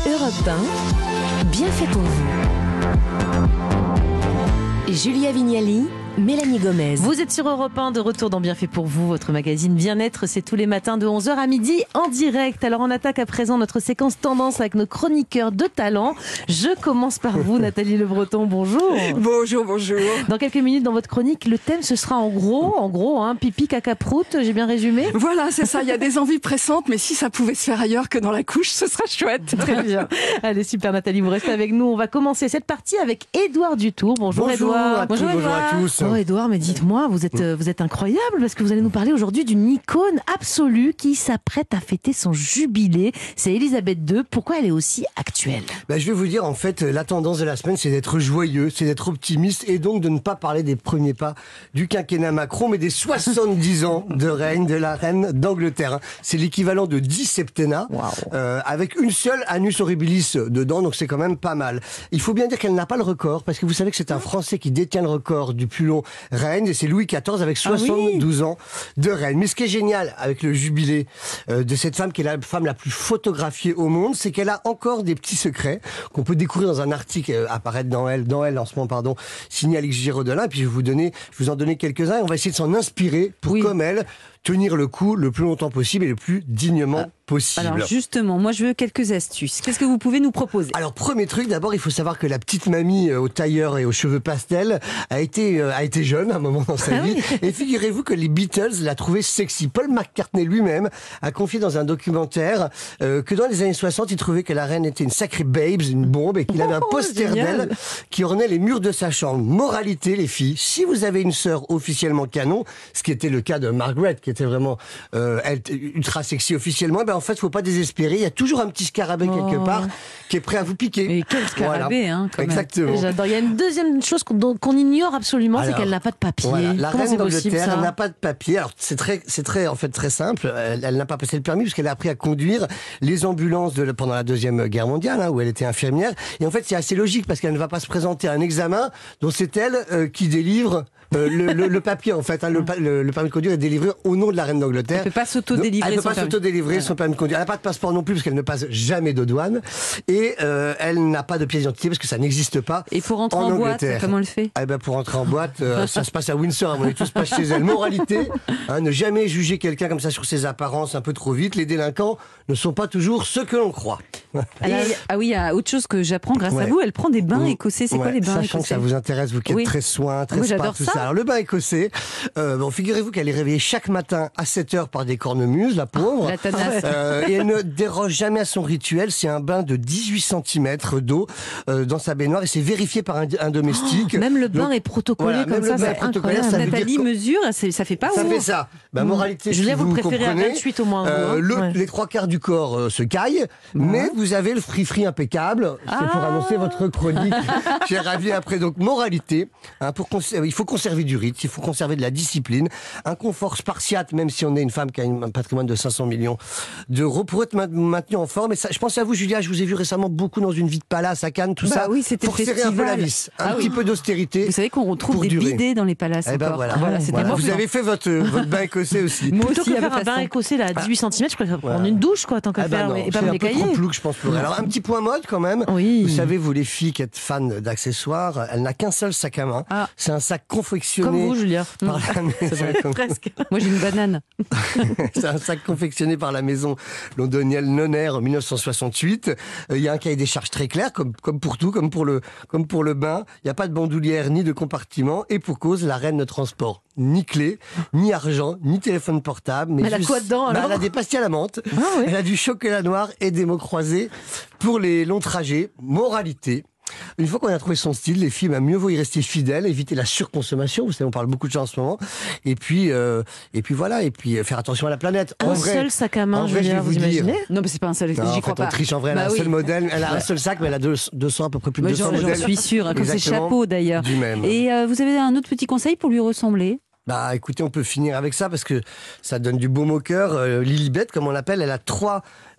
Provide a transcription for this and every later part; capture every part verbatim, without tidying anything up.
Europe un, bien fait pour vous. Julia Vignali, Mélanie Gomez. Vous êtes sur Europe un, de retour dans Bien fait pour vous, votre magazine Bien-être, c'est tous les matins de onze heures à midi en direct. Alors on attaque à présent notre séquence tendance avec nos chroniqueurs de talent. Je commence par vous, Nathalie Le Breton, bonjour. Bonjour, bonjour. Dans quelques minutes dans votre chronique, le thème ce sera en gros, en gros, hein, pipi, caca, prout, j'ai bien résumé? Voilà, c'est ça, il y a des envies pressantes, mais si ça pouvait se faire ailleurs que dans la couche, ce serait chouette. Très bien. Allez, super Nathalie, vous restez avec nous. On va commencer cette partie avec Édouard Dutour. Bonjour Édouard. Bonjour, bonjour à tous. Oh Édouard, mais dites-moi, vous êtes, vous êtes incroyable parce que vous allez nous parler aujourd'hui d'une icône absolue qui s'apprête à fêter son jubilé. C'est Elisabeth deux. Pourquoi elle est aussi actuelle? Ben, je vais vous dire, en fait, la tendance de la semaine, c'est d'être joyeux, c'est d'être optimiste et donc de ne pas parler des premiers pas du quinquennat Macron, mais des soixante-dix ans de règne de la reine d'Angleterre. C'est l'équivalent de dix septennats, wow. euh, avec une seule annus horribilis dedans, donc c'est quand même pas mal. Il faut bien dire qu'elle n'a pas le record, parce que vous savez que c'est un Français qui détient le record du plus long règne, et c'est Louis quatorze avec soixante-douze ah oui. ans de règne. Mais ce qui est génial avec le jubilé euh, de cette femme, qui est la femme la plus photographiée au monde, c'est qu'elle a encore des petits secrets qu'on peut découvrir dans un article euh, apparaître dans elle, dans elle en ce moment, pardon, signé Alix Giraudin. Et puis je vais vous donner, je vais vous en donner quelques-uns, et on va essayer de s'en inspirer pour, oui. comme elle, tenir le coup le plus longtemps possible et le plus dignement ah. possible. Alors justement, moi je veux quelques astuces. Qu'est-ce que vous pouvez nous proposer? Alors premier truc, d'abord il faut savoir que la petite mamie euh, au tailleur et aux cheveux pastels a été euh, a été jeune à un moment dans sa ah vie. Oui. Et figurez-vous que les Beatles l'a trouvée sexy. Paul McCartney lui-même a confié dans un documentaire euh, que dans les années soixante, il trouvait que la reine était une sacrée babes, une bombe, et qu'il avait oh, un poster d'elle qui ornait les murs de sa chambre. Moralité les filles, si vous avez une sœur officiellement canon, ce qui était le cas de Margaret, qui était vraiment euh, elle, ultra sexy officiellement, ben en fait, il ne faut pas désespérer. Il y a toujours un petit scarabée oh. quelque part qui est prêt à vous piquer. Mais quel scarabée, voilà. hein, quand Exactement. Même. J'adore. Il y a une deuxième chose qu'on, qu'on ignore absolument, Alors, c'est qu'elle n'a pas de papier. Voilà. La Comment reine possible, d'Angleterre n'a pas de papier. Alors c'est très, c'est très, en fait, très simple. Elle, elle n'a pas passé le permis puisqu'elle a appris à conduire les ambulances de, pendant la deuxième guerre mondiale, hein, où elle était infirmière. Et en fait, c'est assez logique parce qu'elle ne va pas se présenter à un examen dont c'est elle euh, qui délivre. Euh, le, le, le papier en fait, hein, le, le, le permis de conduire est délivré au nom de la reine d'Angleterre. Elle ne peut pas s'auto-délivrer. Elle ne peut pas s'auto-délivrer son permis de conduire. Elle n'a pas de passeport non plus parce qu'elle ne passe jamais de douane et euh, elle n'a pas de pièce d'identité parce que ça n'existe pas. Et pour rentrer en, en boîte, comment on le fait? Eh ben pour rentrer en boîte, euh, ça se passe à Windsor. On est tous pas chez elle. Moralité, hein, ne jamais juger quelqu'un comme ça sur ses apparences un peu trop vite. Les délinquants ne sont pas toujours ceux que l'on croit. Et, ah oui, il y a autre chose que j'apprends grâce ouais. à vous. Elle prend des bains mmh. écossais. C'est ouais. quoi les bains Sachant écossais? que ça vous intéresse, vous qui êtes oui. très soin, très oui, spa, j'adore tout ça. ça. Alors le bain écossais, euh, bon, figurez-vous qu'elle est réveillée chaque matin à sept heures par des cornemuses, la pauvre. La tanasse. Euh, et elle ne déroge jamais à son rituel. C'est un bain de dix-huit centimètres d'eau euh, dans sa baignoire et c'est vérifié par un, un domestique. Oh, même le bain Donc, est protocolé voilà, comme ça, c'est incroyable. Ça Nathalie dire mesure, ça fait pas Ça ou... fait ça. Bah, moralité, je si vous, vous vous préférez comprenez, à vingt-huit au moins. Euh, hein. le, ouais. Les trois quarts du corps euh, se caillent, ouais. mais vous avez le free-free impeccable. C'est ah. pour annoncer votre chronique. J'ai ravi après. Donc, moralité, hein, pour conserver, il faut conserver du rythme, il faut conserver de la discipline, un confort spartiate, même si on est une femme qui a une, un patrimoine de cinq cents millions d'euros, pour être maintenu en forme. Et ça, je pense à vous, Julia, je vous ai vu récemment beaucoup dans une vie de palace à Cannes, tout bah ça. Oui, c'était pour serrer un peu la vis, un ah petit oui. peu d'austérité. Vous savez qu'on retrouve des durer. bidets dans les palaces. Eh ben encore. voilà. voilà, voilà. Vous avez fait votre, votre bain écossais aussi. Moi Plutôt aussi, que faire un bain écossais là, à dix-huit centimètres, je préfère prendre voilà. une douche, quoi, tant qu'à ah faire, bah non, et pas me les cailler. C'est un peu trop plouc, je pense. Pour elle. Alors, un petit point mode, quand même. Oui. Vous savez, vous, les filles qui êtes fans d'accessoires, elle n'a qu'un seul sac à main. Ah. C'est un sac confectionné. Comme vous, Julia. Par la maison. Presque. Moi, j'ai une banane. C'est un sac confectionné par la maison londonienne Nonair en mille neuf cent soixante-huit. Il euh, y a un cahier des charges très clair, comme, comme pour tout, comme pour le, comme pour le bain. Il n'y a pas de bandoulière ni de compartiment. Et pour cause, la reine ne transporte ni clé, ni argent, ni téléphone portable. Mais elle juste, a quoi dedans alors bah, Elle a des pastilles à la menthe. Ah, oui. Elle a du chocolat noir et des mots croisés pour les longs trajets. Moralité. Une fois qu'on a trouvé son style, les filles, bah, mieux vaut y rester fidèles, éviter la surconsommation. Vous savez, on parle beaucoup de ça en ce moment. Et puis, euh, et puis voilà, et puis euh, faire attention à la planète. Un en vrai, seul sac à main, en vrai, je vais vous vous imaginez? dire. Non, mais c'est pas un seul. Non, J'y en crois fait, pas. on triche en vrai. Elle bah a un oui. seul modèle. Elle a un seul sac, mais elle a deux, deux cents à peu près plus de bah, deux cents j'en, modèles. J'en suis sûre, hein, comme ses Exactement. chapeaux d'ailleurs. Du même. Et euh, vous avez un autre petit conseil pour lui ressembler? Bah écoutez, on peut finir avec ça parce que ça donne du baume au cœur. Euh, Lilibet, comme on l'appelle, elle a trois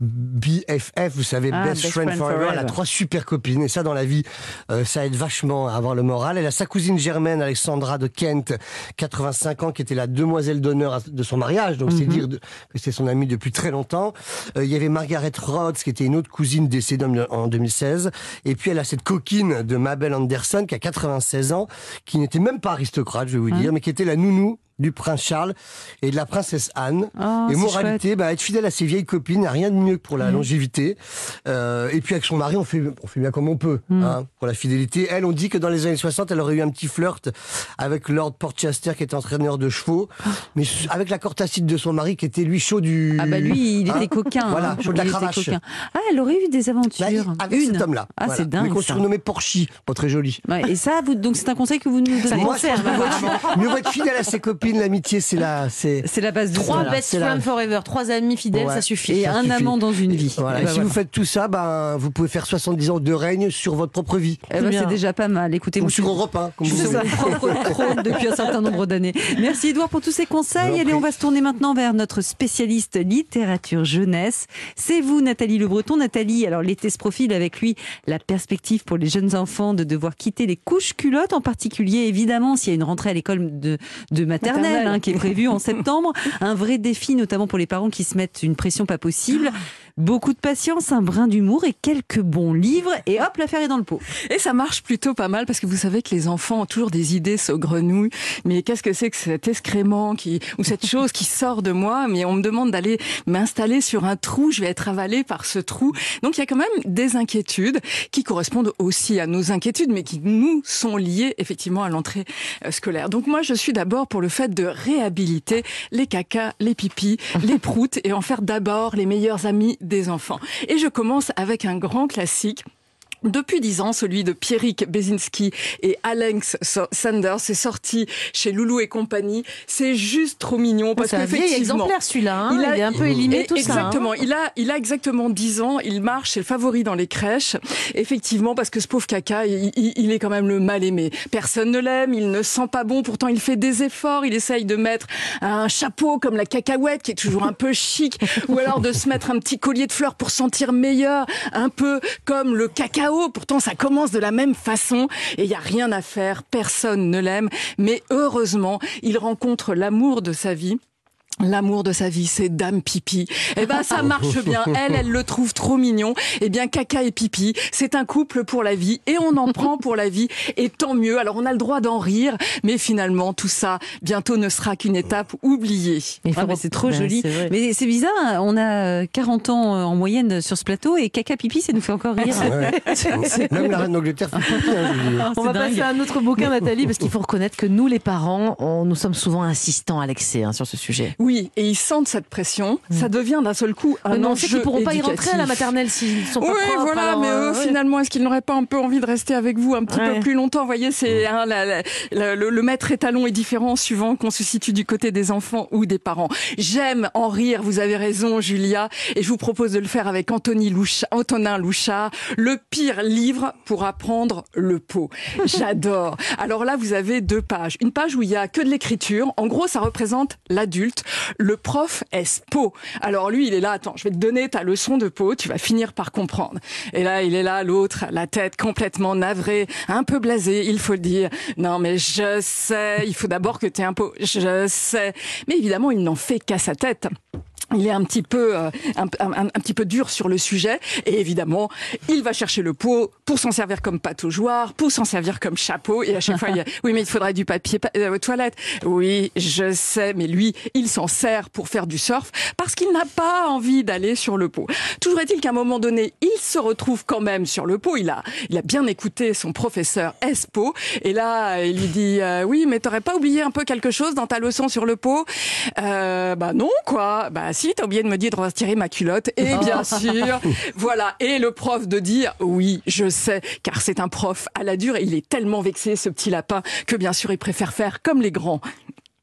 B F F, vous savez, Ah, Best, Best Friend, Friend Forever. Forever. Elle a trois super copines. Et ça, dans la vie, euh, ça aide vachement à avoir le moral. Elle a sa cousine germaine, Alexandra de Kent, quatre-vingt-cinq ans, qui était la demoiselle d'honneur de son mariage. Donc, c'est Mhm. dire de- que c'est son amie depuis très longtemps. Euh, il y avait Margaret Rhodes, qui était une autre cousine décédée en- en deux mille seize. Et puis, elle a cette coquine de Mabel Anderson, qui a quatre-vingt-seize ans, qui n'était même pas aristocrate, je vais vous dire, mais qui était la nounou du prince Charles et de la princesse Anne. Oh, et c'est moralité, bah, être fidèle à ses vieilles copines, il n'y a rien de mieux que pour la longévité. Euh, et puis avec son mari, on fait, on fait bien comme on peut Mm. hein, pour la fidélité. Elle, on dit que dans les années soixante, elle aurait eu un petit flirt avec Lord Portchester, qui était entraîneur de chevaux, mais avec la cortacite de son mari, qui était lui chaud du... Ah bah lui, il Hein était coquin. Voilà, hein. chaud de la Il était cravache. coquin. Ah, elle aurait eu des aventures. Bah, avec Une. cet homme-là. Ah, Voilà. c'est dingue, Mais qu'on ça. surnommait Porchy, pas très joli. Ouais, et ça, vous, donc c'est un conseil que vous nous donnez. Moi, je pense que mieux vaut être fidèle à ses copines, l'amitié, c'est la... C'est... C'est la base de Trois Voilà, best c'est la- friends forever, trois amis fidèles, Ouais. ça suffit. Et ça un suffit. amant dans une vie. Voilà. Eh Et ben si voilà. vous faites tout ça, ben, vous pouvez faire soixante-dix ans de règne sur votre propre vie. Eh ben, bien. c'est déjà pas mal. Écoutez, Ou moi, sur Europe un, comme je vous suis sur voulez. mon propre trône depuis un certain nombre d'années. Merci Edouard pour tous ces Je vous conseils. en Allez, prie. on va se tourner maintenant vers notre spécialiste littérature jeunesse. C'est vous, Nathalie Le Breton. Nathalie, alors l'été se profile avec lui la perspective pour les jeunes enfants de devoir quitter les couches culottes, en particulier évidemment s'il y a une rentrée à l'école de, de maternelle, Maternelle. hein, qui est prévue en septembre. Un vrai défi, notamment pour les parents qui se mettent une pression pas possible. Beaucoup de patience, un brin d'humour et quelques bons livres. Et hop, l'affaire est dans le pot. Et ça marche plutôt pas mal parce que vous savez que les enfants ont toujours des idées saugrenouilles. Mais qu'est-ce que c'est que cet excrément qui, ou cette chose qui sort de moi? Mais on me demande d'aller m'installer sur un trou. Je vais être avalée par ce trou. Donc il y a quand même des inquiétudes qui correspondent aussi à nos inquiétudes, mais qui nous sont liées effectivement à l'entrée euh, scolaire. Donc moi, je suis d'abord pour le fait de réhabiliter les cacas, les pipis, les proutes et en faire d'abord les meilleurs amis des enfants. Et je commence avec un grand classique. Depuis dix ans, celui de Pierrick Bezinski et Alex Sanders est sorti chez Loulou et compagnie. C'est juste trop mignon parce C'est un vieil qu'effectivement, exemplaire celui-là, hein. il il, a- est un peu élimé et- tout exactement, ça. hein. il a, il a exactement dix ans, il marche, c'est le favori dans les crèches. Effectivement, parce que ce pauvre caca, il, il- il est quand même le mal aimé. Personne ne l'aime, il ne sent pas bon, pourtant il fait des efforts, il essaye de mettre un chapeau comme la cacahuète qui est toujours un peu chic, ou alors de se mettre un petit collier de fleurs pour sentir meilleur, un peu comme le cacao. Pourtant, ça commence de la même façon et il y a rien à faire, personne ne l'aime. Mais heureusement, il rencontre l'amour de sa vie. L'amour de sa vie, c'est Dame Pipi. Eh ben, ça marche bien. Elle, elle le trouve trop mignon. Eh bien, Caca et Pipi, c'est un couple pour la vie et on en prend pour la vie et tant mieux. Alors, on a le droit d'en rire, mais finalement, tout ça, bientôt ne sera qu'une étape oubliée. Il faut Ah, mais c'est trop Ben, joli. c'est vrai. Mais c'est bizarre, hein, on a quarante ans euh, en moyenne sur ce plateau et caca pipi, ça nous fait encore rire. Ouais. Même la reine d'Angleterre fait pipi, hein, je veux dire. On va C'est dingue. passer à un autre bouquin, Nathalie, parce qu'il faut reconnaître que nous, les parents, on- nous sommes souvent insistants à l'excès hein, sur ce sujet. Oui, et ils sentent cette pression. Ça devient d'un seul coup un Mais non, on enjeu sait qu'ils ne pourront pas y rentrer à la éducatif. maternelle s'ils sont pas Oui, propres. voilà, alors, mais euh, eux, ouais. finalement, est-ce qu'ils n'auraient pas un peu envie de rester avec vous un petit Ouais. peu plus longtemps? Vous voyez, c'est hein, la- la- la- le, le maître étalon est différent suivant qu'on se situe du côté des enfants ou des parents. J'aime en rire, vous avez raison, Julia, et je vous propose de le faire avec Anthony Loucha, Antonin Louchard, le pire livre pour apprendre le pot. J'adore. Alors là, vous avez deux pages. Une page où il y a que de l'écriture. En gros, ça représente l'adulte. Le prof est pot. Alors lui, il est là, attends, je vais te donner ta leçon de pot, tu vas finir par comprendre. Et là, il est là, l'autre, la tête complètement navrée, un peu blasé, il faut le dire. Non, mais je sais, il faut d'abord que tu aies un pot. Je sais. Mais évidemment, il n'en fait qu'à sa tête. Il est un petit peu euh, un, un, un petit peu dur sur le sujet et évidemment il va chercher le pot pour s'en servir comme pataugeoire, pour s'en servir comme chapeau et à chaque fois il y a oui mais il faudrait du papier pa- euh, toilette. Oui je sais mais lui il s'en sert pour faire du surf parce qu'il n'a pas envie d'aller sur le pot. Toujours est-il qu'à un moment donné il se retrouve quand même sur le pot. Il a il a bien écouté son professeur Espo et là il lui dit euh, oui mais t'aurais pas oublié un peu quelque chose dans ta leçon sur le pot? Euh, bah non quoi. Bah si, t'as oublié de me dire de retirer ma culotte. Et bien sûr, voilà. Et le prof de dire, oui, je sais, car c'est un prof à la dure et il est tellement vexé, ce petit lapin, que bien sûr, il préfère faire comme les grands.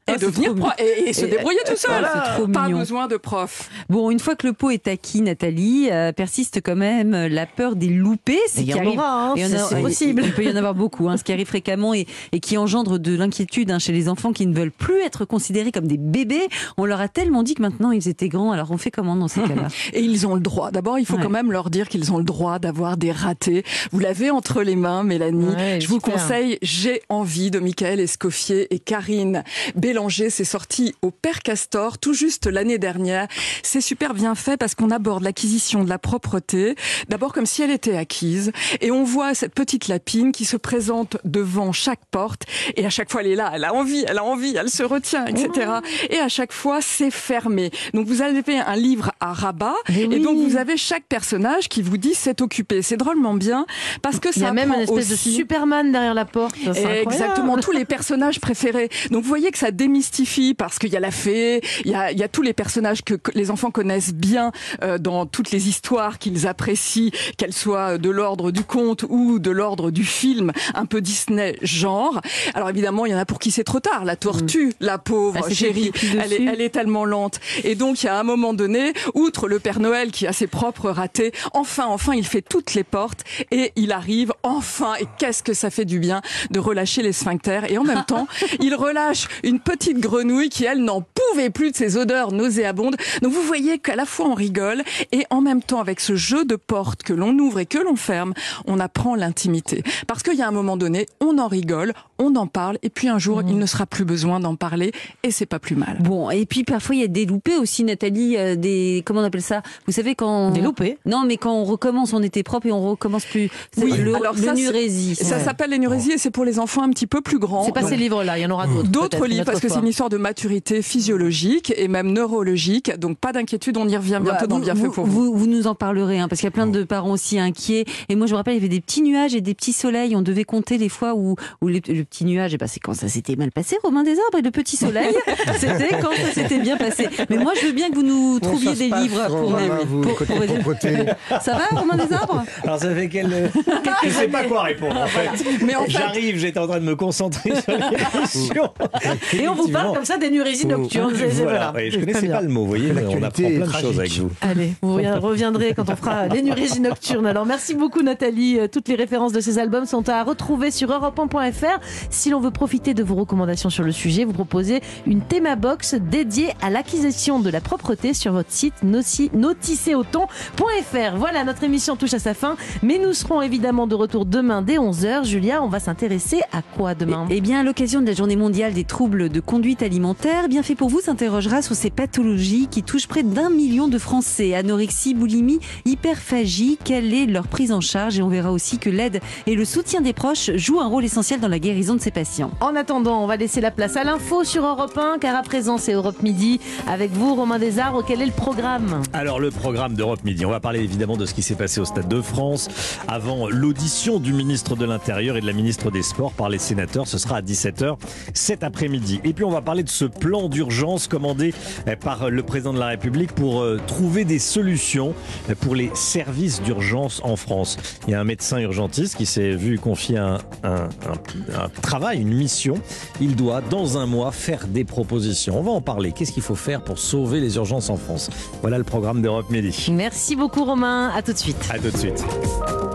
Et Ah, c'est devenir trop prof. Et, et se Et- débrouiller tout seul. Voilà, c'est trop Pas mignon. besoin de prof. Bon, une fois que le pot est acquis, Nathalie, euh, persiste quand même la peur des loupés. Il y qui en arrive- aura, hein, il y en c'est- a- c'est il- possible. Il peut y en avoir beaucoup, hein, ce qui arrive fréquemment et, et qui engendre de l'inquiétude hein, chez les enfants qui ne veulent plus être considérés comme des bébés. On leur a tellement dit que maintenant ils étaient grands. Alors on fait comment dans ces cas-là? Et ils ont le droit. D'abord, il faut Ouais. quand même leur dire qu'ils ont le droit d'avoir des ratés. Vous l'avez entre les mains, Mélanie. Ouais, Je vous super. conseille J'ai envie de Michael Escoffier et Karine Bélanger. C'est sorti au Père Castor tout juste l'année dernière. C'est super bien fait parce qu'on aborde l'acquisition de la propreté. D'abord comme si elle était acquise. Et on voit cette petite lapine qui se présente devant chaque porte. Et à chaque fois, elle est là. Elle a envie, elle a envie, elle se retient, et cetera. Et à chaque fois, c'est fermé. Donc vous avez un livre à rabat. Mais Et oui. donc vous avez chaque personnage qui vous dit c'est occupé. C'est drôlement bien parce que ça Il y a même apprend une espèce aussi... de Superman derrière la porte. Ça, c'est incroyable. Exactement, tous les personnages préférés. Donc vous voyez que ça démystifie parce qu'il y a la fée, il y a, il y a tous les personnages que, que les enfants connaissent bien euh, dans toutes les histoires qu'ils apprécient, qu'elles soient de l'ordre du conte ou de l'ordre du film, un peu Disney genre. Alors évidemment, il y en a pour qui c'est trop tard. La tortue, la pauvre Ah, c'était chérie, pipi elle est, dessus. elle est tellement lente. Et donc il y a un moment donné, outre le Père Noël qui a ses propres ratés, enfin, enfin, il fait toutes les portes et il arrive enfin. Et qu'est-ce que ça fait du bien de relâcher les sphincters. Et en même temps, il relâche une petite grenouille qui, elle, n'en pouvait plus de ses odeurs nauséabondes. Donc vous voyez qu'à la fois on rigole et en même temps, avec ce jeu de portes que l'on ouvre et que l'on ferme, on apprend l'intimité. Parce qu'il y a un moment donné, on en rigole, on en parle et puis un jour, il ne sera plus besoin d'en parler et c'est pas plus mal. Bon, et puis parfois il y a des loupés aussi, Nathalie, euh, des comment on appelle ça? Vous savez quand Des loupés. Non, mais quand on recommence, on était propre et on recommence plus. C'est Oui, le, alors le ça, c'est- nurésie. Ça s'appelle l'énurésie et c'est pour les enfants un petit peu plus grands. C'est pas Donc, ces livres-là, il y en aura d'autres. D'autres peut-être, une livres, autre parce que fois. c'est une histoire de maturité physiologique et même neurologique. Donc pas d'inquiétude, on y revient bientôt Bah, dans vous, Bien fait vous- pour vous. vous. Vous nous en parlerez, hein, parce qu'il y a plein de parents aussi inquiets. Et moi, je me rappelle, il y avait des petits nuages et des petits soleils. On devait compter les fois où, où les- le petit nuage, et ben, c'est quand ça s'était mal passé, Romain des Arbres, et le petit soleil, c'était quand ça s'était bien passé. Mais moi, je veux bien que vous nous Comment trouviez ça se des passe, livres pour. Romain, vous, pour- côté pour- propreté Ça va, Romain des Arbres? Alors ça fait quelle... Je sais pas quoi répondre en fait. Mais en fait, J'arrive, j'étais en train de me concentrer sur l'émission. Et on vous parle comme ça d'énurésie nocturne. C'est- c'est- Voilà, oui, je C'est connaissais très pas bien. le mot, vous voyez, mais on apprend L'actualité plein est de choses avec tragique. vous. Allez, vous reviendrez quand on fera l'énurésie nocturne. Alors merci beaucoup Nathalie. Euh, Toutes les références de ces albums sont à retrouver sur europe un point f r. Si l'on veut profiter de vos recommandations sur le sujet, vous proposez une théma box dédiée à l'acquisition de la propreté sur votre site noticéauton point f r. Voilà, notre émission touche à sa fin, mais nous serons évidemment de retour demain dès onze heures. Julia, on va s'intéresser à quoi demain? Eh bien, à l'occasion de la journée mondiale des troubles de conduite alimentaire, Bien fait pour vous s'interrogera sur ces pathologies qui touchent près d'un million de Français. Anorexie, boulimie, hyperphagie, quelle est leur prise en charge? Et on verra aussi que l'aide et le soutien des proches jouent un rôle essentiel dans la guérison de ces patients. En attendant, on va laisser la place à l'info sur Europe un, car à présent c'est Europe Midi. Avec vous, Romain Desarbres, quel est le programme? Alors le programme d'Europe Midi, on va parler évidemment de ce qui s'est passé au Stade de France avant l'audition du ministre de l'Intérieur et de la ministre des Sports par les sénateurs. Ce sera à dix-sept heures cet après-midi. Et puis on va parler de ce plan d'urgence commandé par le président de la République pour euh, trouver des solutions pour les services d'urgence en France. Il y a un médecin urgentiste qui s'est vu confier un, un, un, un travail, une mission. Il doit, dans un mois, faire des propositions. On va en parler. Qu'est-ce qu'il faut faire pour sauver les urgences en France? Voilà le programme d'Europe Midi. Merci beaucoup Romain, à tout de suite. À tout de suite.